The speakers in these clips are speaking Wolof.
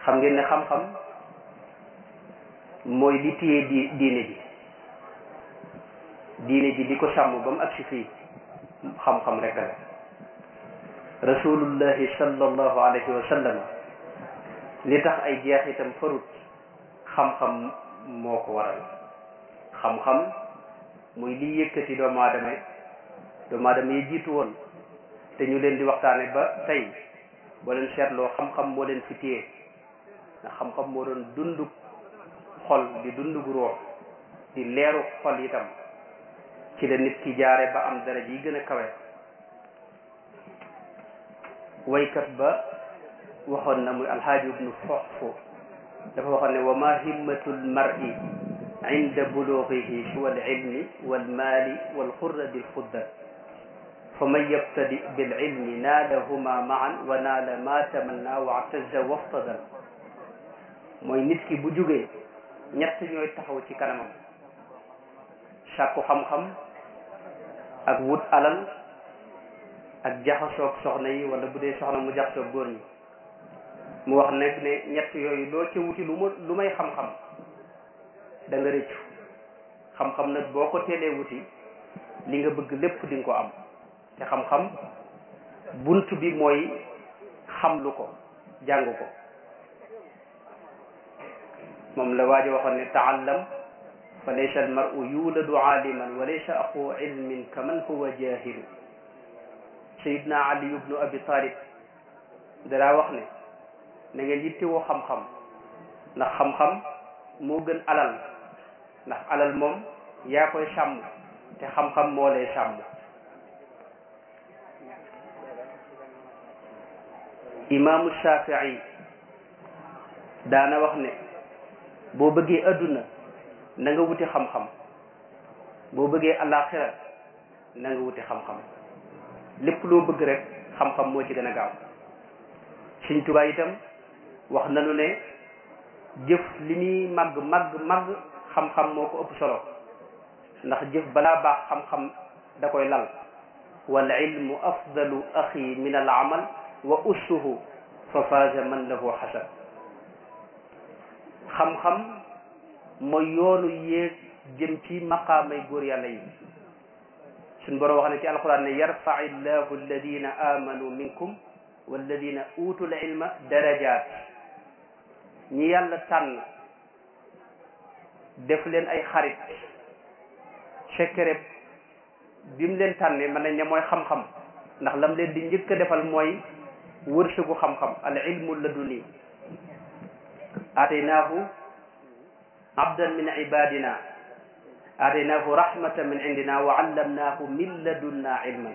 xam ngeen ne xam-xam mooy li téye diine ji di ko sàmm ba mu agsi fii xam-xam rek la rasulullahi sallallahu alayhi wa sallam li tax ay jeexitam farut xam-xam moo ko waral xam-xam muy liy yëkkati doomu aadama yi jiitu woon te ñu leen di waxtaane ba tey boo leen seetloo xam-xam moo leen fi téye ndax xam-xam moo doon dundug xol di dundug ruux di leeru xol itam ci la nit ki jaare ba am daraja yi gën a kawe waykat ba waxoon na muy alxaaji ibnu foxfu dafa waxoon ne wa ma himmatu lmari inda bulughihi siwa alilmi walmaali walxurrati lxuddat fa man yabtadi bililmi naalahuma maan wa naala ma tamanna wa ataza waftadal mooy nit ki bu jugee ñett ñooy taxaw ci kanamam sàkku xam-xam ak wut alal ak jaxasoog soxna yi wala bu dee soxna mu jaxasoog góor ñi mu wax nag ne ñett yooyu doo ci wuti lu may xam-xam da nga rëccu xam-xam nag boo ko teelee wuti li nga bëgg lépp di nga ko am te xam-xam bunt bi mooy xamlu ko jàng ko moom la waajo waxoon ne taallam fa laysa almaru yuladu aaliman wa laysa axu ilmin kaman huwa jahilu sayidna ali ibnu abi talib danaa wax ne na ngeen yittewoo xam-xam ndax xam-xam moo gën alal ndax alal moom yaa koy sàmm te xam-xam moo lay sàmm imaamu shafii daana wax ne boo bëggee adduna na nga wuti xam-xam boo bëggee alaxira na nga wuti xam-xam lépp loo bëgg rek xam-xam moo ci gën a gaaw Sëñ Tuubaa itam wax nañu ne jëf li muy màgg xam-xam moo ko ëpp solo ndax jëf balaa baax xam-xam da koy lal wal ilmu afdalu axi min al amal wa ussuhu fa faaza man lahu xasab xam-xam mooy yoonu yéeg jëm ci maqaamay góor yàlla yi suñ borom wax ne ci alquran ne yarfai llahu alladina amanu minkum walladina utul ilma darajat ñi yàlla tànn def leen ay xarit secret bi mu leen tànnee mën nañ ne mooy xam-xam ndax lam leen di njëkk a defal mooy wërsëgu xam-xam al ilmu laduni ataynaahu abdan min ibadina ataynaahu rahmatan min indina wa allamnaahu min ladunna ilman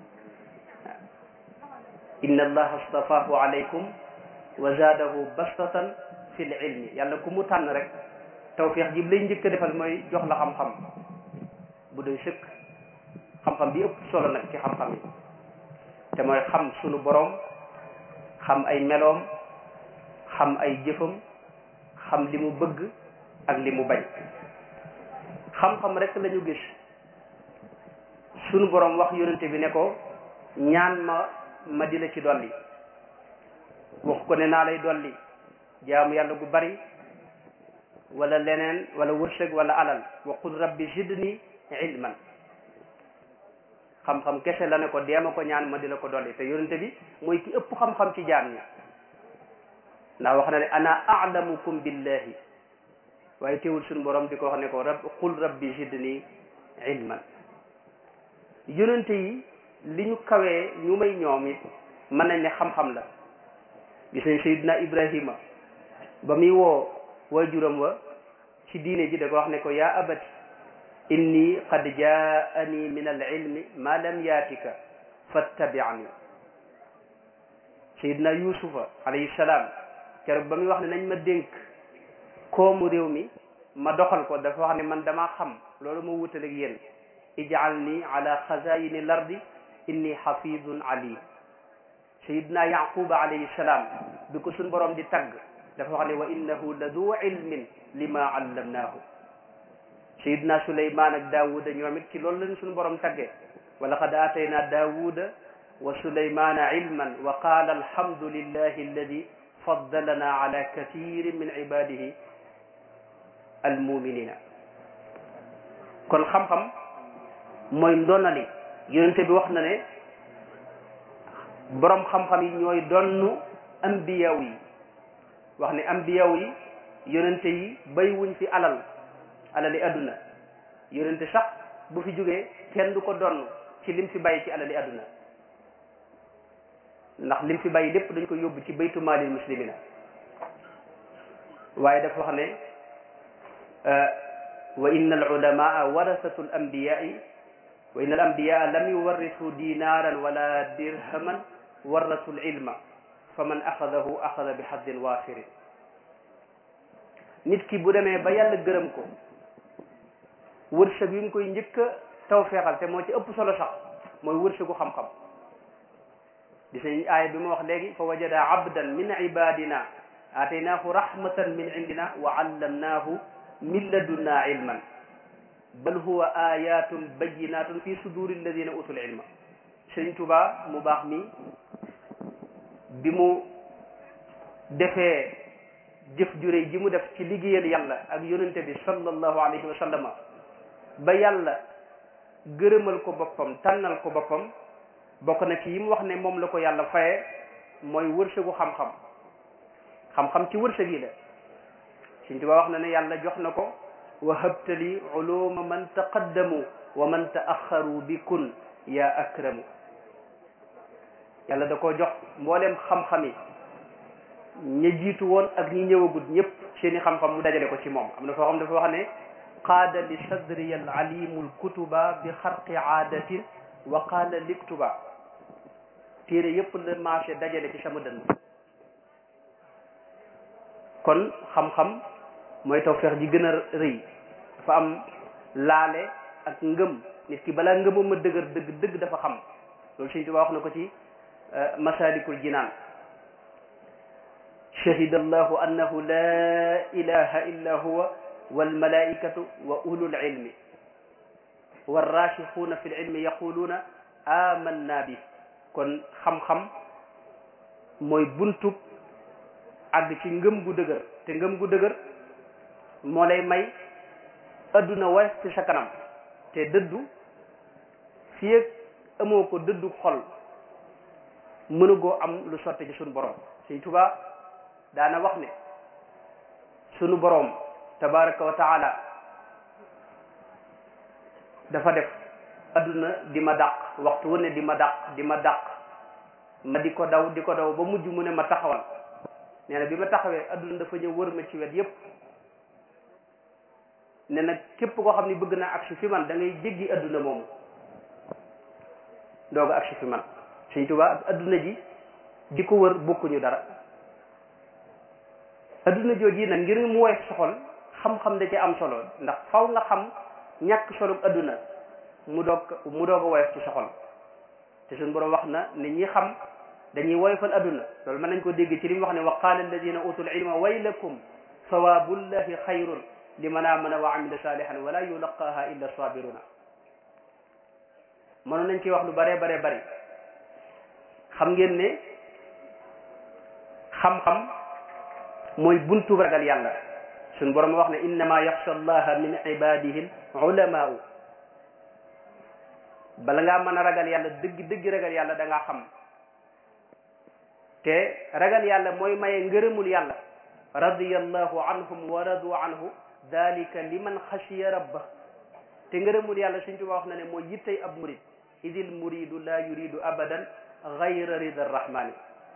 inna allaha astafahu alaykum wa zaadahu bastatan fi l ilmi yàlla ku mu tànn rek tawfiix ji lay njëkk a defal mooy jox la xam-xam bu doy sëkk xam-xam bi ëpp solo nag ci xam-xam yi te mooy xam sunu boroom xam ay meloom xam ay jëfam xam li mu bëgg ak li mu bañ xam-xam rek la ñu gis sunu boroom wax yonente bi ne ko ñaan ma di la ci dolli wax ko ne naa lay dolli jaamu yàlla gu bari wala leneen wala wërsëg wala alal wa qul rabbi zidni ilman xam-xam kese la ne ko deema ko ñaan ma di la ko dolli te yonente bi mooy ki ëpp xam-xam ci jaam ñi ndax wax na ne ana a'lamukum billahi waaye teewul suñu borom di ko wax ne ko qul rabbi zidni ilman yonente yi li ñu kawee ñu may ñoom it mën nañ ne xam-xam la gis nañ Seydina Ibrahima ba muy woo waajuram wa ci diine ji da ko wax ne ko yaa abati inni qad jaani min al ilmi ma lam yaatika fattabi'ni Seydina Yuusufa alayhi salaam keroog ba muy wax ne nañ ma dénk koomu réew mi ma doxal ko dafa wax ne man damaa xam loolu ma wutaleeg yéen ij'alni ala xazaini l ardi inni xafidun alim sayidna yaquba alayhi salaam bi ko suñ borom di tagg dafa wax ne wa innahu la du ilmin lima allamnaahu sayidna suleyman ak daawuda ñoom it ci loolu lañ suñu borom tagge wa laqad aatayna daawuda wa sulaymana ilman wa qaala alhamdulillahi alladi faddalana ala kathirin min ibadihi almuminina kon xam-xam mooy ndonali yonente bi wax na ne borom xam-xam yi ñooy donnu ambiyaw yi wax ne ambiyaw yi yonente yi bay wuñ fi alali adduna yonente sax bu fi jógee kenn du ko donn ci lim fi bàyyi ci alali adduna ndax lim fi bàyyi lépp dañ ko yóbbu ci baytu maalil muslimina waaye dafa wax ne wa inna al ulamaa warasatu al ambiyai wa inna al ambiyaa lam yuwarrisu dinaran wala dirhaman warasu al ilma fa man axadahu axada bi haddin waafirin nit ki bu demee ba yàlla gërëm ko wërsëg yi mu koy njëkk a taw feexal te moo ci ëpp solo sax mooy wërsëgu xam-xam gis nañ aaya bi ma wax léegi fa wajada abdan min ibadina ataynaahu rahmatan min indina wa allamnaahu min ladunna ilman bal huwa ayatun bayinatun fi suduri alladina utul ilma Sëriñ Tuubaa mu baax mi bi mu defee jëf jure ji mu def ci liggéeyal yàlla ak yonente bi sallallahu alayhi wa sallama ba yàlla gërëmal ko boppam tànnal ko boppam bokk na ci yi mu wax ne moom la ko yàlla faye mooy wërsëgu xam-xam xam-xam ci wërsëg yi la Sëriñ Tuubaa wax na ne yàlla jox na ko wa habtali uluma man taqaddamu wa man taaxaru bi kun ya akramu yàlla da koo jox mbooleem xam-xam yi ña jiitu woon ak ñi ñëwagut ñëpp seeni xam-xam mu dajale ko ci moom am na foo xam dafa wax ne qaada li sadriya al alimu al kutuba bi xarqi aadatin wa qaala liktuba téere yëpp la marché dajale ci sama dënn kon xam-xam mooy tawfeex ji gën a rëy dafa am laale ak ngëm nit ki balaa ngëmam a dëgër dëgg dafa xam loolu Sëriñ Tuubaa wax na ko ci masalikul jinaan shahida allahu annahu la ilaha illa huwa walmalaikatu wa ulul ilmi warrasixuuna fi lilmi yaquluuna amanna bi kon xam-xam mooy buntub àgg ci ngëm gu dëgër te ngëm gu dëgër moo lay may adduna woyof ci sa kanam te dëddu fii ak amoo ko dëddu xol mënugoo am lu sotti ci sunu borom Sëriñ Tuubaa daana wax ne sunu borom tabaraka wa taala dafa def adduna di ma dàq waxtu wu ne di ma dàq ma di ko daw ba mujj mu ne ma taxawal nee na bi ma taxawee adduna dafa ñëw wër ma ci wet yépp ne nag képp koo xam ne bëgg naa agsi fi man da ngay jéggi adduna moomu doog a agsi fi man Sëriñ Tuubaa ak adduna ji di ko wër bokkuñu dara adduna jooji nag ngir mu woyof sa xol xam-xam da ci am solo ndax faw nga xam ñàkk solo adduna mu doog a woyof ci sa xol te suñu borom wax na ne ñi xam dañuy woyofal adduna loolu mën nañ ko dégg ci li mu wax ne wa qaala alladina utul ilma waylakum sawabullahi xayrun liman amana wa amila salihan wala yulaqaha illa sabiruna mënoon nañ ci wax lu bare bari xam ngeen ne xam-xam mooy buntu ragal yàlla suñ borom wax ne innama yaxsha allaha min ibadihi ulamaau bala ngaa mën a ragal yàlla dëgg ragal yàlla da ngaa xam te ragal yàlla mooy maye ngërëmul yàlla radiyallahu anhum wa radu anhu dalika liman xashiya rabba te ngërëmul yàlla Sëriñ Tuubaa wax na ne mooy yittey ab murid idil muridu la yuridu abadan gayra rida rahmani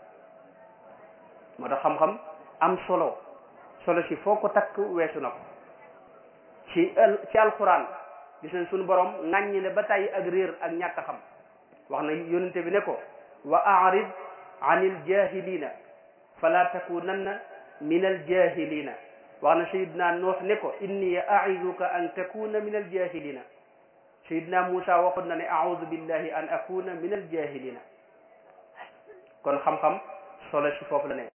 moo tax xam-xam am solo si foo ko takk weesu na ko ci alquran gis nañ suñu borom ŋàññi ne ba tàyyi ak réer ak ñàkk a xam wax na yonente bi ne ko wa a'rid anil jahilina fala takunanna min al jahilina wax na sayidna Nuux ne ko inni a'iduka an takuna min al jahilina sayidna Muusa waxoon na ne a'udhu billahi an akuna min al jahilina kon xam-xam solo si foofu la ne